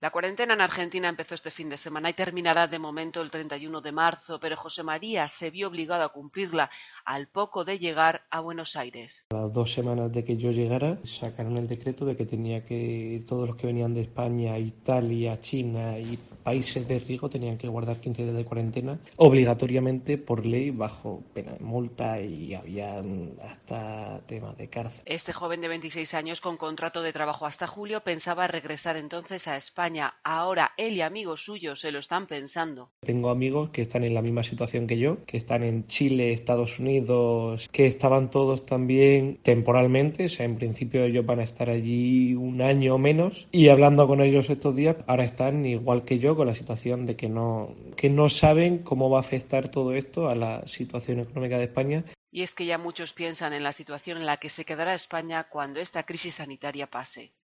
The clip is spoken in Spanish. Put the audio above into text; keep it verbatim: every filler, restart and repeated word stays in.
La cuarentena en Argentina empezó este fin de semana y terminará de momento el treinta y uno de marzo, pero José María se vio obligado a cumplirla al poco de llegar a Buenos Aires. A las dos semanas de que yo llegara, sacaron el decreto de que tenía que todos los que venían de España, Italia, China y países de riesgo tenían que guardar quince días de cuarentena obligatoriamente por ley bajo pena de multa y había hasta temas de cárcel. Este joven de veintiséis años con contrato de trabajo hasta julio pensaba regresar entonces a España. Ahora él y amigos suyos se lo están pensando. Tengo amigos que están en la misma situación que yo, que están en Chile, Estados Unidos, que estaban todos también temporalmente, o sea, en principio ellos van a estar allí un año o menos, y hablando con ellos estos días, ahora están igual que yo con la situación de que no, que no saben cómo va a afectar todo esto a la situación económica de España. Y es que ya muchos piensan en la situación en la que se quedará España cuando esta crisis sanitaria pase.